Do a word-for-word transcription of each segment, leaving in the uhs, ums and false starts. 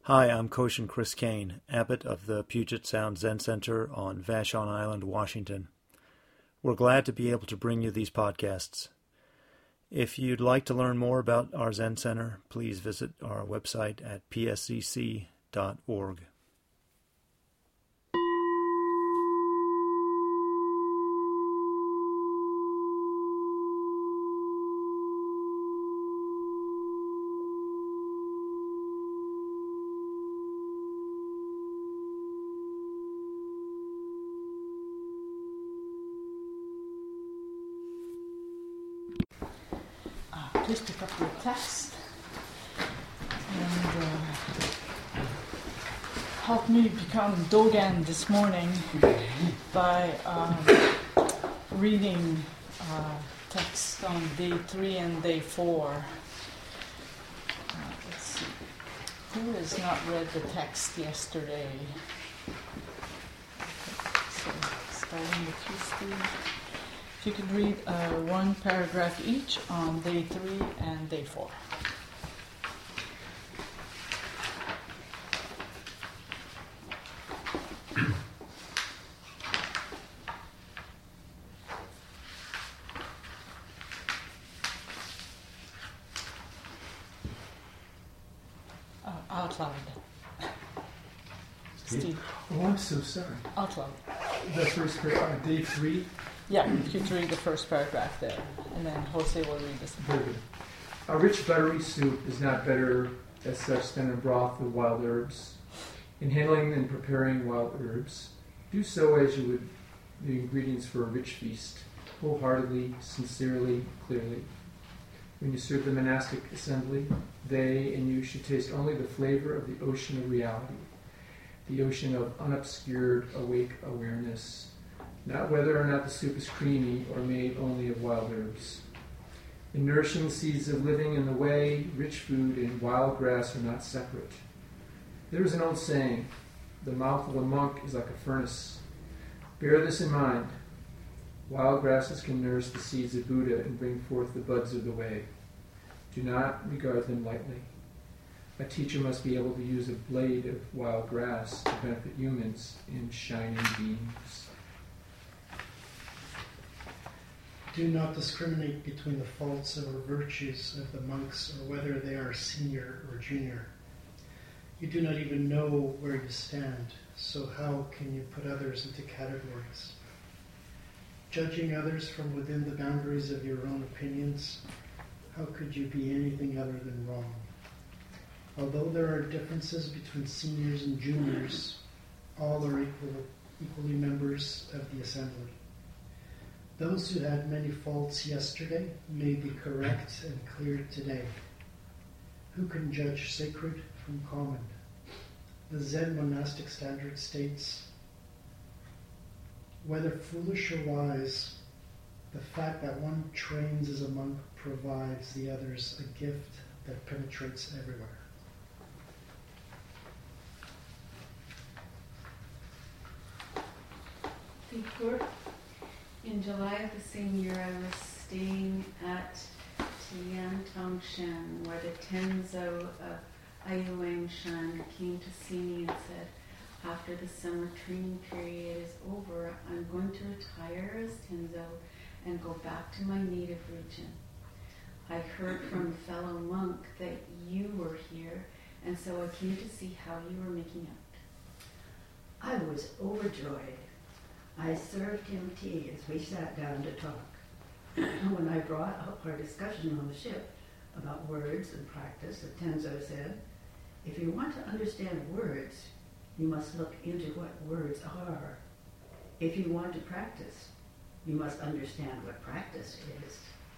Hi, I'm Koshin Chris Kane, abbot of the Puget Sound Zen Center on Vashon Island, Washington. We're glad to be able to bring you these podcasts. If you'd like to learn more about our Zen Center, please visit our website at p s c c dot org. Please pick up your text and uh, help me become Dogen this morning by um, reading uh, text on day three and day four. Uh, let's see. Who has not read the text yesterday? So, starting with you, Steve. If you could read uh, one paragraph each on day three and day four. uh, out loud. Steve? Steve. Oh, I'm so sorry. Out loud. The first paragraph, day three. Yeah, you could read the first paragraph there, and then Jose will read this. Very good. A rich buttery soup is not better as such than a broth with wild herbs. In handling and preparing wild herbs, do so as you would the ingredients for a rich feast, wholeheartedly, sincerely, clearly. When you serve the monastic assembly, they and you should taste only the flavor of the ocean of reality, the ocean of unobscured, awake awareness, not whether or not the soup is creamy or made only of wild herbs. In nourishing the seeds of living in the way, rich food and wild grass are not separate. There is an old saying, the mouth of a monk is like a furnace. Bear this in mind. Wild grasses can nourish the seeds of Buddha and bring forth the buds of the way. Do not regard them lightly. A teacher must be able to use a blade of wild grass to benefit humans in shining beams. Do not discriminate between the faults or virtues of the monks or whether they are senior or junior. You do not even know where you stand, so how can you put others into categories? Judging others from within the boundaries of your own opinions, how could you be anything other than wrong? Although there are differences between seniors and juniors, all are equal, equally members of the assembly. Those who had many faults yesterday may be correct and clear today. Who can judge sacred from common? The Zen monastic standard states, whether foolish or wise, the fact that one trains as a monk provides the others a gift that penetrates everywhere. Thank In July of the same year, I was staying at Tian Tong Shan, where the Tenzo of Ayuang Shan came to see me and said, after the summer training period is over, I'm going to retire as Tenzo and go back to my native region. I heard from a fellow monk that you were here, and so I came to see how you were making out. I was overjoyed. I served him tea as we sat down to talk. When I brought up our discussion on the ship about words and practice, Tenzo said, if you want to understand words, you must look into what words are. If you want to practice, you must understand what practice is.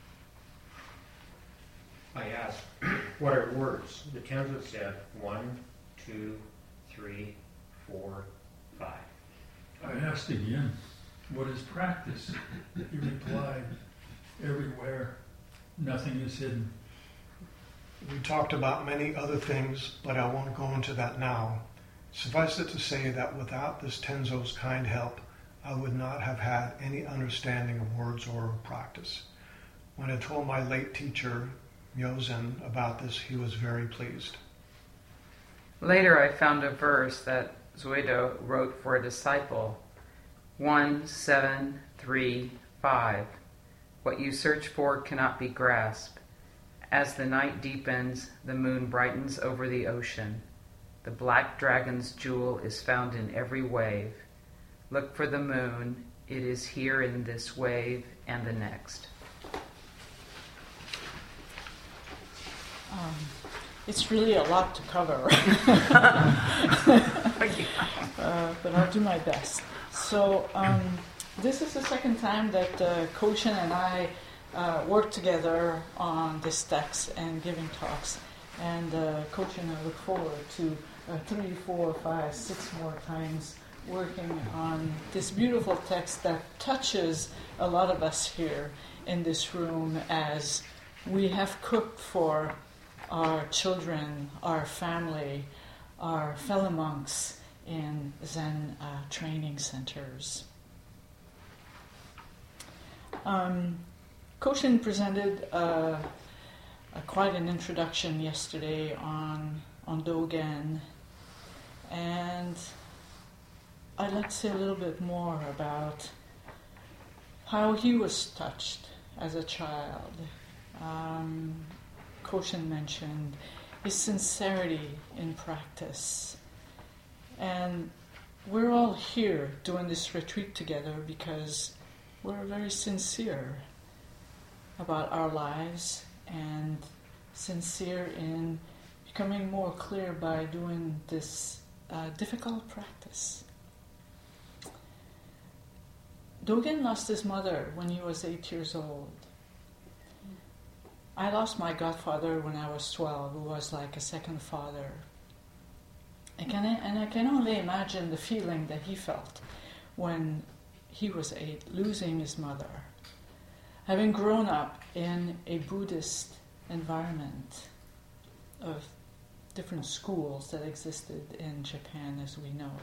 I asked, what are words? The Tenzo said, one, two, three, four, five. I asked again, what is practice? He replied, everywhere, nothing is hidden. We talked about many other things, but I won't go into that now. Suffice it to say that without this Tenzo's kind help, I would not have had any understanding of words or practice. When I told my late teacher, Myozen, about this, he was very pleased. Later I found a verse that Zuido wrote for a disciple, one seven three five. What you search for cannot be grasped. As the night deepens, the moon brightens over the ocean. The black dragon's jewel is found in every wave. Look for the moon. It is here in this wave and the next. Um, it's really a lot to cover, uh, but I'll do my best. So um, this is the second time that uh, Koshin and I uh, worked together on this text and giving talks. And uh, Koshin, I look forward to uh, three, four, five, six more times working on this beautiful text that touches a lot of us here in this room as we have cooked for our children, our family, our fellow monks in Zen uh, training centers. Um, Koshin presented uh, a, quite an introduction yesterday on, on Dogen, and I'd like to say a little bit more about how he was touched as a child. Um, Koshin mentioned his sincerity in practice. And we're all here doing this retreat together because we're very sincere about our lives and sincere in becoming more clear by doing this uh, difficult practice. Dogen lost his mother when he was eight years old. I lost my godfather when I was twelve, who was like a second father. I can, and I can only imagine the feeling that he felt when he was eight, losing his mother. Having grown up in a Buddhist environment of different schools that existed in Japan, as we know.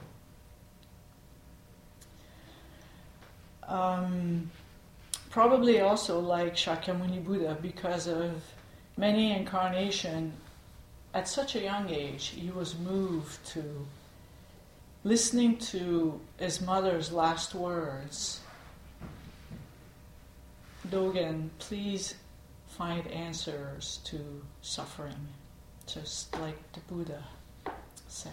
Um, probably also like Shakyamuni Buddha, because of many incarnations, at such a young age, he was moved to listening to his mother's last words. Dogen, please find answers to suffering, just like the Buddha said.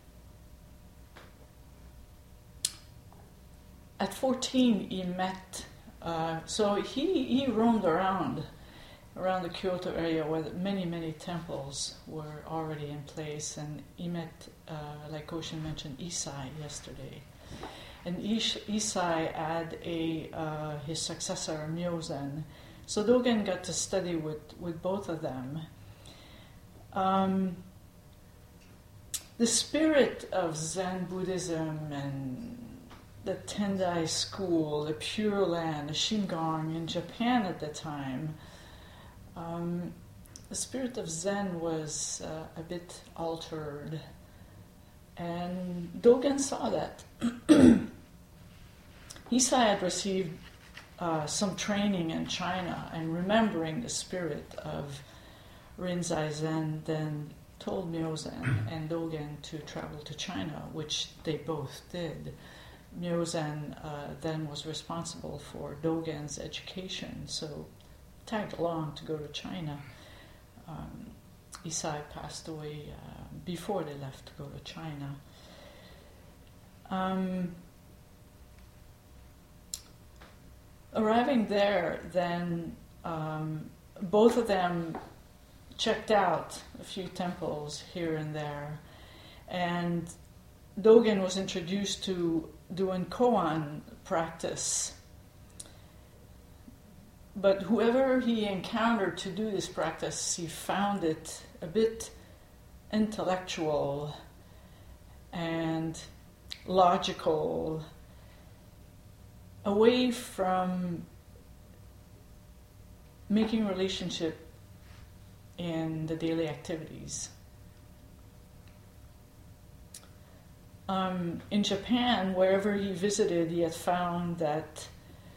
At fourteen, he met, uh, so he, he roamed around, around the Kyoto area where many, many temples were already in place, and he met, uh, like Koshin mentioned, Isai yesterday. And Ish, Isai had a uh, his successor, Myozen. So Dogen got to study with, with both of them. Um, the spirit of Zen Buddhism and the Tendai school, the Pure Land, the Shingon in Japan at the time, um, the spirit of Zen was uh, a bit altered. And Dogen saw that. Isai had received uh, some training in China, and remembering the spirit of Rinzai Zen, then told Myozen and Dogen to travel to China, which they both did. Myozen uh, then was responsible for Dogen's education, so tagged along to go to China. Um, Isai passed away uh, before they left to go to China. Um, arriving there, then um, both of them checked out a few temples here and there, and Dogen was introduced to doing koan practice. But whoever he encountered to do this practice, he found it a bit intellectual and logical, away from making relationship in the daily activities. Um, in Japan, wherever he visited, he had found that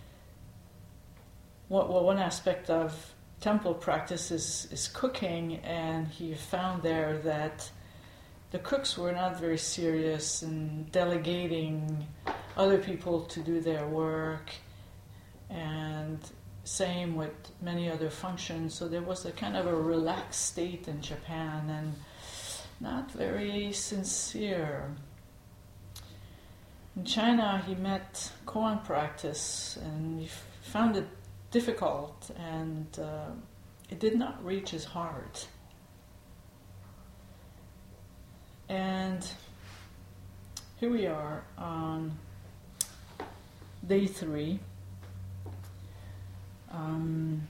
what, well, one aspect of temple practice is, is cooking, and he found there that the cooks were not very serious in delegating other people to do their work, and same with many other functions. So there was a kind of a relaxed state in Japan and not very sincere. In China, he met koan practice and he f- found it difficult, and uh, it did not reach his heart. And here we are on day three. Um,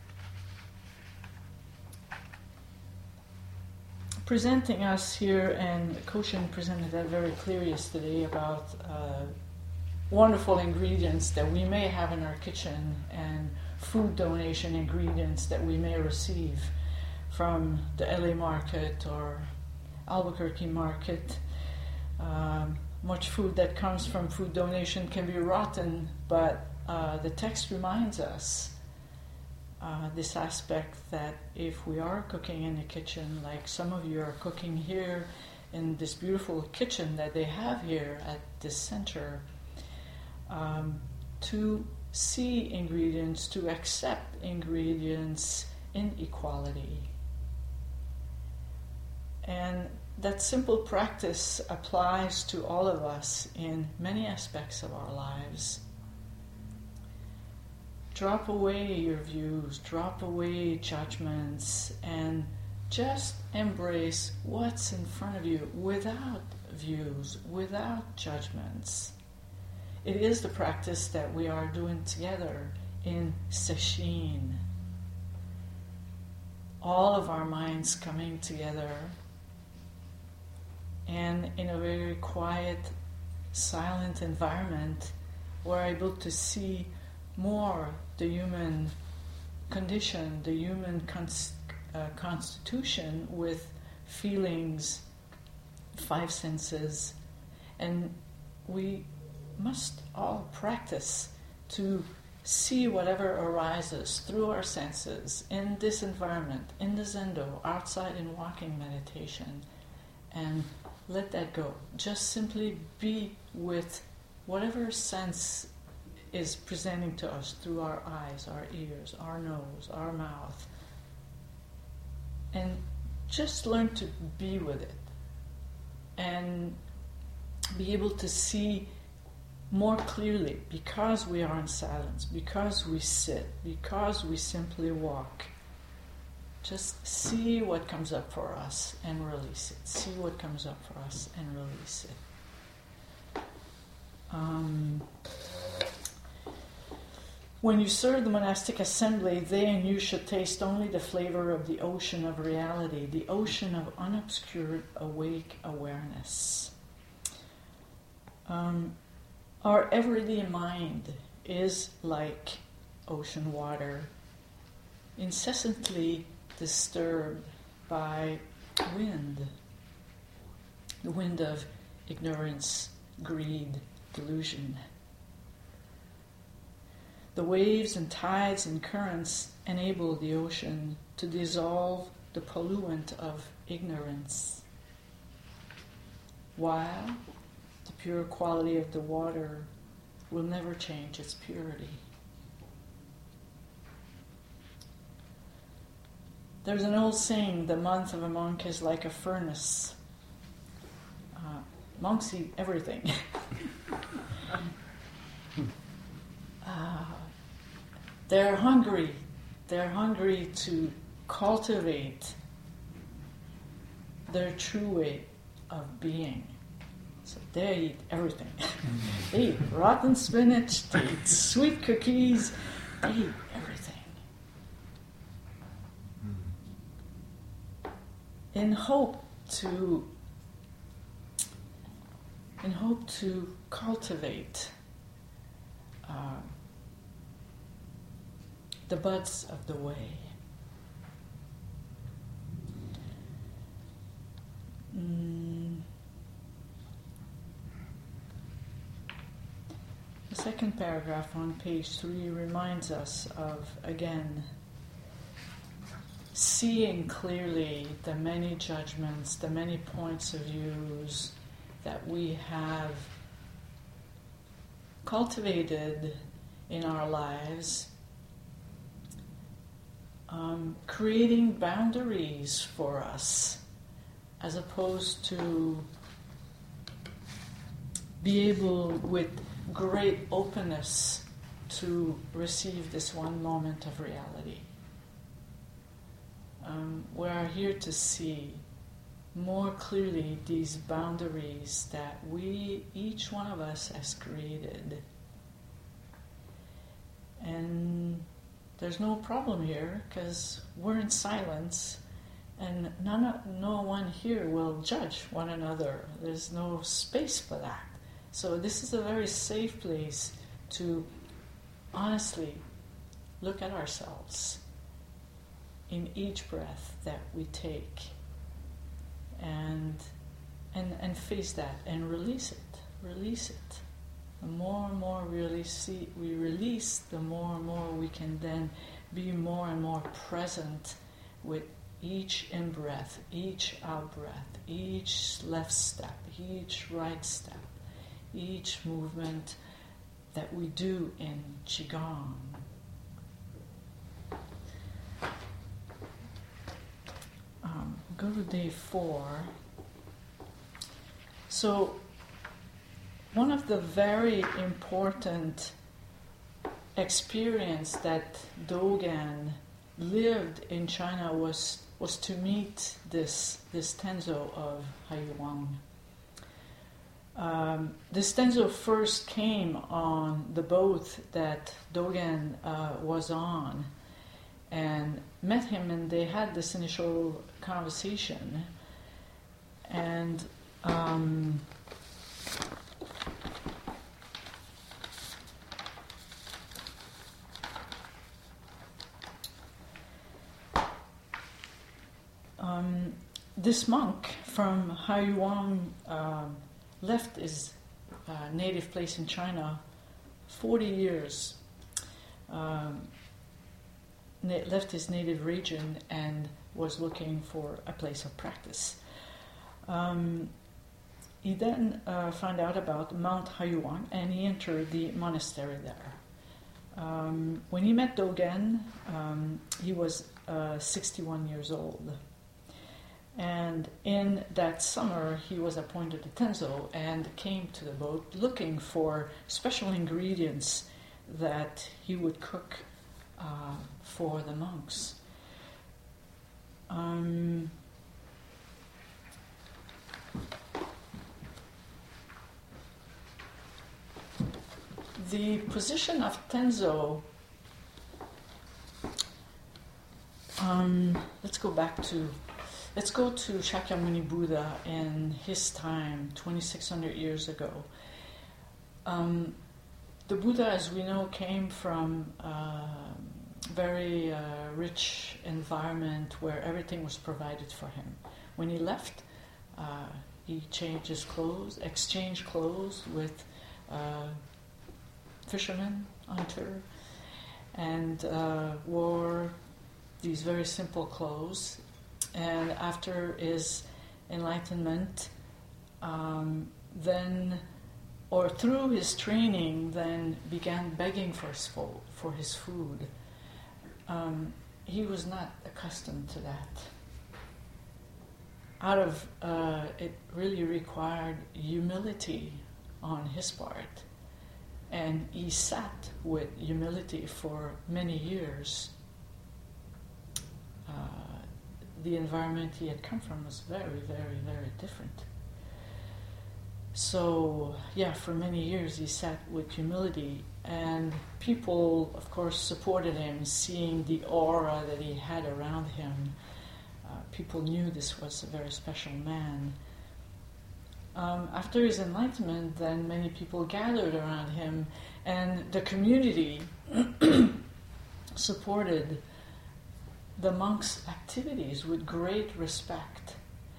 presenting us here, and Koshin presented that very clearly yesterday about uh, wonderful ingredients that we may have in our kitchen and food donation ingredients that we may receive from the L A market or Albuquerque market. Um, much food that comes from food donation can be rotten, but uh, the text reminds us uh, this aspect that if we are cooking in the kitchen, like some of you are cooking here in this beautiful kitchen that they have here at this center, um, to see ingredients, to accept ingredients in equality. And that simple practice applies to all of us in many aspects of our lives. Drop away your views, drop away judgments, and just embrace what's in front of you without views, without judgments. It is the practice that we are doing together in Sesshin. All of our minds coming together, and in a very quiet, silent environment, we're able to see more the human condition, the human cons- uh, constitution with feelings, five senses, and we must all practice to see whatever arises through our senses in this environment, in the Zendo, outside in walking meditation, and let that go. Just simply be with whatever sense is presenting to us through our eyes, our ears, our nose, our mouth. And just learn to be with it and be able to see more clearly, because we are in silence, because we sit, because we simply walk. Just see what comes up for us and release it. See what comes up for us and release it. Um, when you serve the monastic assembly, they and you should taste only the flavor of the ocean of reality, the ocean of unobscured, awake awareness. Um, our everyday mind is like ocean water, incessantly disturbed by wind, the wind of ignorance, greed, delusion. The waves and tides and currents enable the ocean to dissolve the pollutant of ignorance, while the pure quality of the water will never change its purity. There's an old saying, the month of a monk is like a furnace. Uh, monks eat everything. uh, they're hungry. They're hungry to cultivate their true way of being. So they eat everything. They eat rotten spinach, they eat sweet cookies, they eat everything. In hope to in hope to cultivate uh, the buds of the way. Mm. The second paragraph on page three reminds us of, again, seeing clearly the many judgments, the many points of views that we have cultivated in our lives, um, creating boundaries for us as opposed to be able with great openness to receive this one moment of reality. Um, we are here to see more clearly these boundaries that we, each one of us, has created. And there's no problem here because we're in silence, and none of, no one here will judge one another. There's no space for that. So this is a very safe place to honestly look at ourselves in each breath that we take, and and and face that and release it. Release it. The more and more we release, we release, the more and more we can then be more and more present with each in-breath, each out-breath, each left step, each right step, each movement that we do in Qigong. Um, go to day four. So, one of the very important experience that Dogen lived in China was was to meet this this Tenzo of Haiyuan. Um, this Tenzo first came on the boat that Dogen uh, was on, and met him, and they had this initial conversation. And um, um, this monk from Haiyuan uh, left his uh, native place in China forty years. Um, left his native region and was looking for a place of practice. Um, he then uh, found out about Mount Haiyuan, and he entered the monastery there. Um, when he met Dogen, um, he was uh, sixty-one years old. And in that summer, he was appointed a Tenzo and came to the boat looking for special ingredients that he would cook uh, for the monks. Um, the position of Tenzo, um, let's go back to Let's go to Shakyamuni Buddha in his time, twenty-six hundred years ago. Um, the Buddha, as we know, came from a very uh, rich environment where everything was provided for him. When he left, uh, he changed his clothes, exchanged clothes with uh, fisherman, hunter, and uh, wore these very simple clothes. And after his enlightenment, um, then, or through his training, then began begging for his, fo- for his food. Um, he was not accustomed to that. Out of, uh, it really required humility on his part. And he sat with humility for many years. Uh, The environment he had come from was very, very, very different. So, yeah, for many years he sat with humility, and people, of course, supported him, seeing the aura that he had around him. Uh, people knew this was a very special man. Um, after his enlightenment, then many people gathered around him, and the community supported the monks' activities with great respect.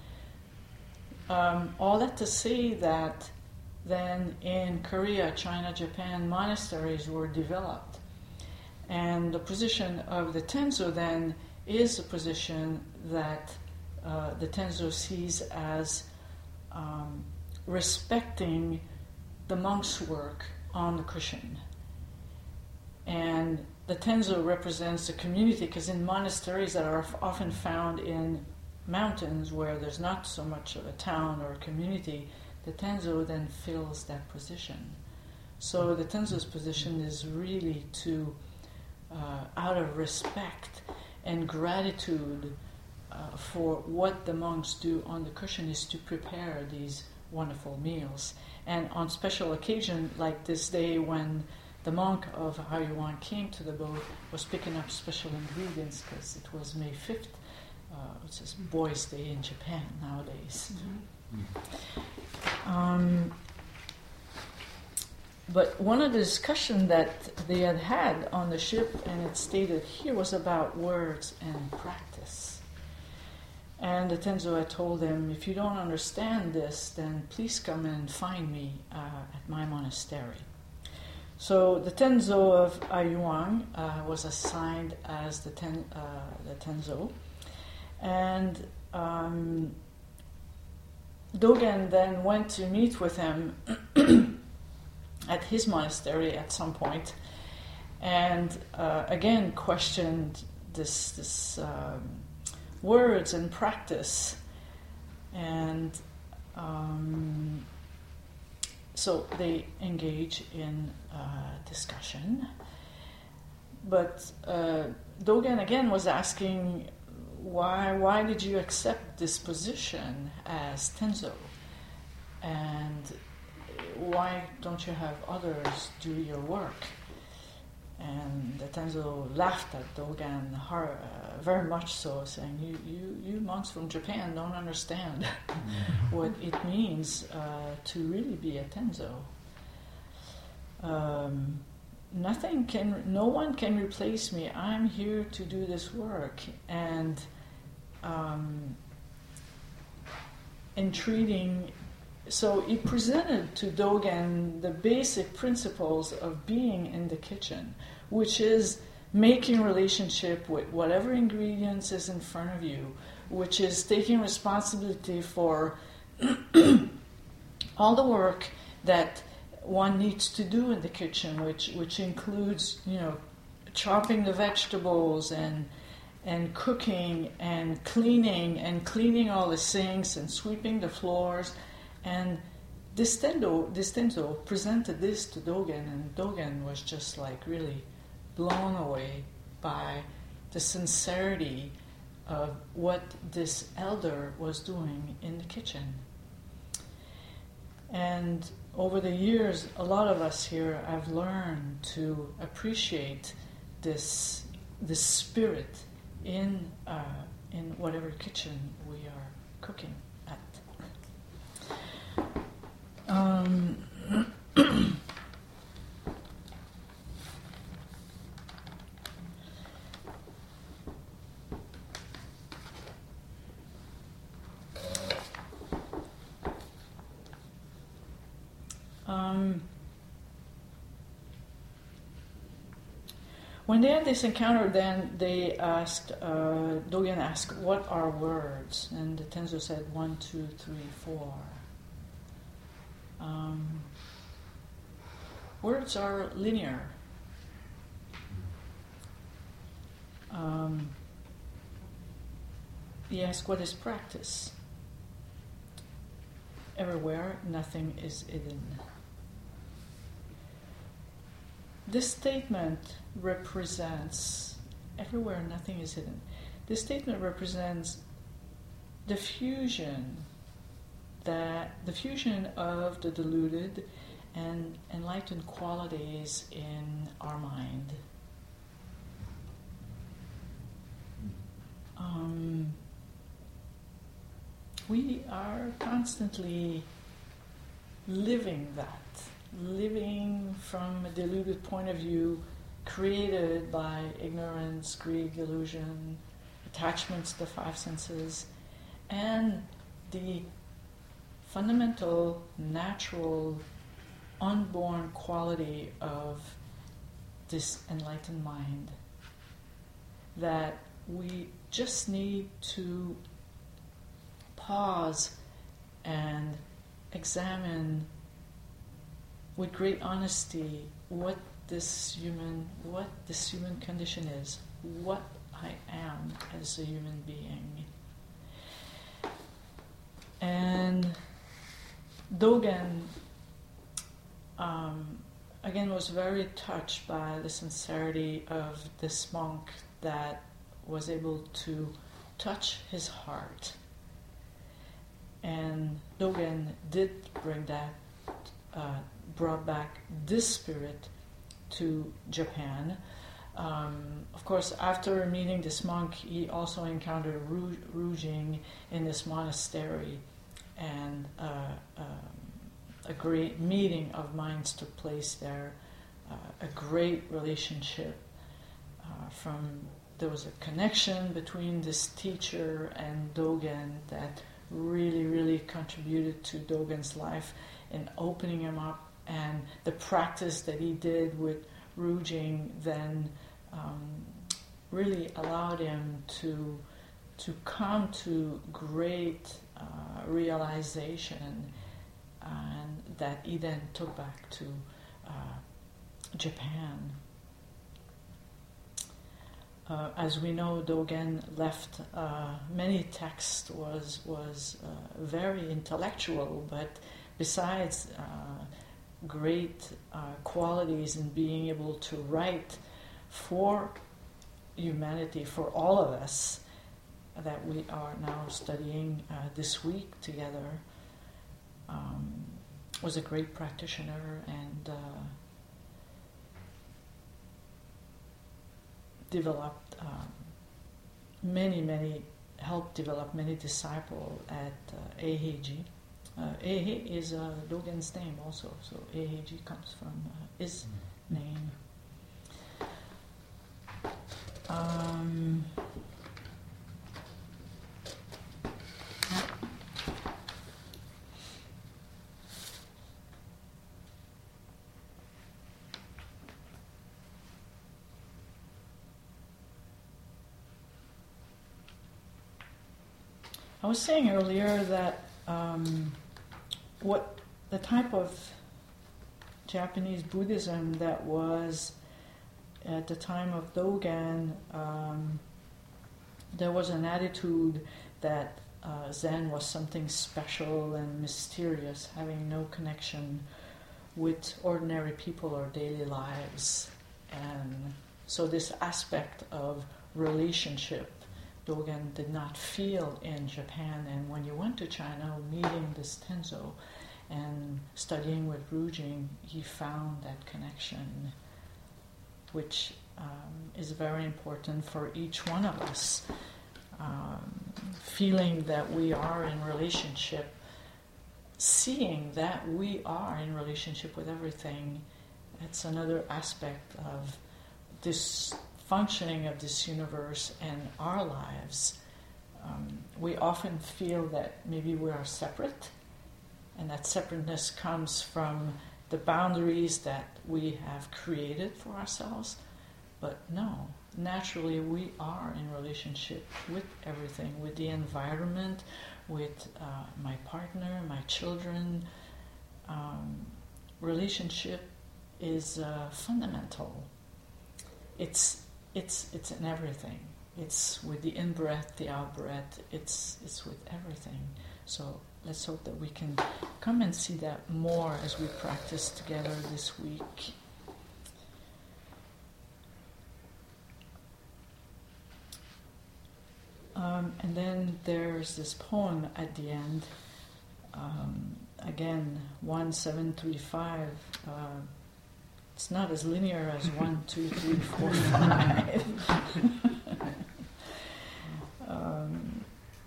Um, all that to say that then in Korea, China, Japan, monasteries were developed. And the position of the Tenzo then is a position that uh, the Tenzo sees as um, respecting the monk's work on the cushion. And the Tenzo represents the community, because in monasteries that are often found in mountains where there's not so much of a town or a community, the Tenzo then fills that position. So the Tenzo's position is really to, uh, out of respect and gratitude uh, for what the monks do on the cushion, is to prepare these wonderful meals. And on special occasion, like this day when the monk of Hayuan came to the boat, was picking up special ingredients because it was May fifth, uh, which is Boys' Day in Japan nowadays. Mm-hmm. Um, but one of the discussions that they had had on the ship, and it's stated here, was about words and practice. And the Tenzo had told them, if you don't understand this, then please come and find me uh, at my monastery. So the Tenzo of Ayuang uh, was assigned as the, ten, uh, the Tenzo. And um, Dogen then went to meet with him at his monastery at some point, and uh, again questioned this, this um, words and practice. And um, so they engage in uh, discussion. But uh, Dogen again was asking, why why did you accept this position as Tenzo? And why don't you have others do your work? And the Tenzo laughed at Dogen hard, uh, very much so, saying, you, you, you monks from Japan don't understand what it means uh, to really be a Tenzo. Um, nothing can, no one can replace me. I'm here to do this work. And um, entreating, so he presented to Dogen the basic principles of being in the kitchen, which is making relationship with whatever ingredients is in front of you, which is taking responsibility for all the work that one needs to do in the kitchen, which which includes, you know, chopping the vegetables and and cooking and cleaning and cleaning all the sinks and sweeping the floors. And this Tenzo, this Tenzo presented this to Dogen, and Dogen was just like really blown away by the sincerity of what this elder was doing in the kitchen. And over the years, a lot of us here have learned to appreciate this this spirit in uh, in whatever kitchen we are cooking at. Um, um, when they had this encounter, then they asked, uh, Dogen asked, what are words? And the Tenzo said, one, two, three, four. Um, words are linear. Um, he asked, what is practice? Everywhere, nothing is hidden. This statement represents, everywhere, nothing is hidden. This statement represents the fusion that the fusion of the deluded and enlightened qualities in our mind. Um, we are constantly living that, living from a deluded point of view, created by ignorance, greed, delusion, attachments to the five senses, and the fundamental, natural, unborn quality of this enlightened mind that we just need to pause and examine with great honesty what this human, what this human condition is, what I am as a human being. And Dogen, um, again, was very touched by the sincerity of this monk that was able to touch his heart. And Dogen did bring that, uh, brought back this spirit to Japan. Um, of course, after meeting this monk, he also encountered Ru- Rujing in this monastery, and uh, um, a great meeting of minds took place there. Uh, a great relationship. Uh, from there was a connection between this teacher and Dogen that really, really contributed to Dogen's life in opening him up, and the practice that he did with Rujing then um, really allowed him to to come to great uh, realization, and that he then took back to uh, Japan. Uh, as we know, Dogen left uh, many texts, was was uh, very intellectual, but besides uh, great uh, qualities in being able to write for humanity, for all of us, that we are now studying uh, this week together, um, was a great practitioner and uh, developed um, many, many, helped develop many disciples at uh, Eiheiji. Uh, Eihe is uh, Dogen's name also, so Eiheiji comes from uh, his name. Um, I was saying earlier that um, what the type of Japanese Buddhism that was at the time of Dogen, um, there was an attitude that uh, Zen was something special and mysterious, having no connection with ordinary people or daily lives. And so this aspect of relationship Dogen did not feel in Japan, and when you went to China, meeting this Tenzo and studying with Rujing, he found that connection, which um, is very important for each one of us. Um, feeling that we are in relationship, seeing that we are in relationship with everything, that's another aspect of this functioning of this universe and our lives. Um, we often feel that maybe we are separate, and that separateness comes from the boundaries that we have created for ourselves. But no, naturally we are in relationship with everything, with the environment, with uh, my partner, my children. Um, relationship is uh, fundamental. It's It's it's in everything. It's with the in-breath, the out-breath. It's it's with everything. So let's hope that we can come and see that more as we practice together this week. Um, and then there's this poem at the end. Um, again, one seven three five. Uh, It's not as linear as one, two, three, four, five. um,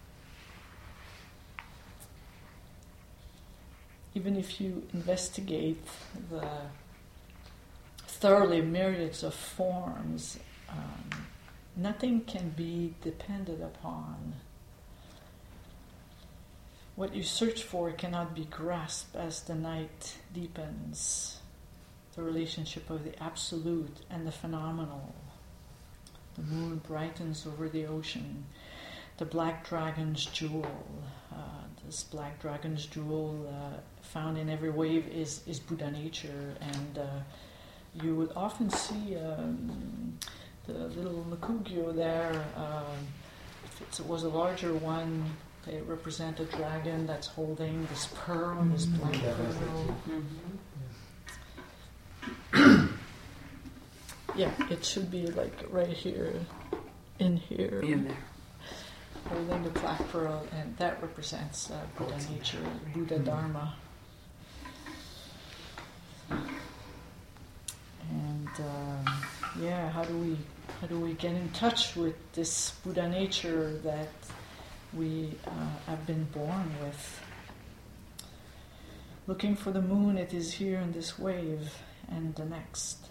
even if you investigate the thoroughly myriads of forms, um, nothing can be depended upon. What you search for cannot be grasped as the night deepens. The relationship of the absolute and the phenomenal. The moon brightens over the ocean. The black dragon's jewel. Uh, this black dragon's jewel uh, found in every wave is, is Buddha nature, and uh, you would often see um, the little Makugyo there. Uh, if it was a larger one, they represent a dragon that's holding this pearl, this black pearl. Mm-hmm. Yeah, it should be like right here, in here. In there. Holding the black pearl, and that represents uh, Buddha nature, Buddha Dharma. And um, yeah, how do we how do we get in touch with this Buddha nature that we uh, have been born with? Looking for the moon, it is here in this wave and the next.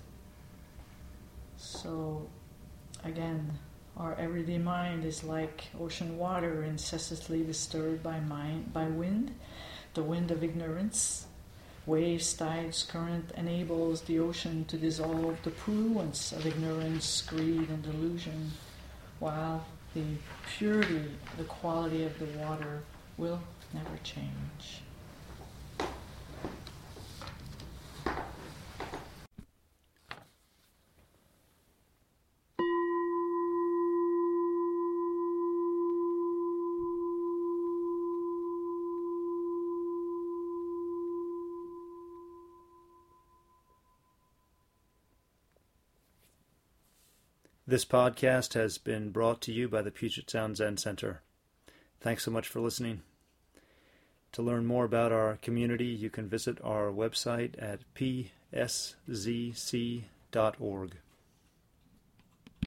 So again, our everyday mind is like ocean water, incessantly disturbed by mind, by wind, the wind of ignorance. Waves, tides, current enables the ocean to dissolve the purulence of ignorance, greed, and delusion, while the purity, the quality of the water will never change. This podcast has been brought to you by the Puget Sound Zen Center. Thanks so much for listening. To learn more about our community, you can visit our website at p s z c dot org.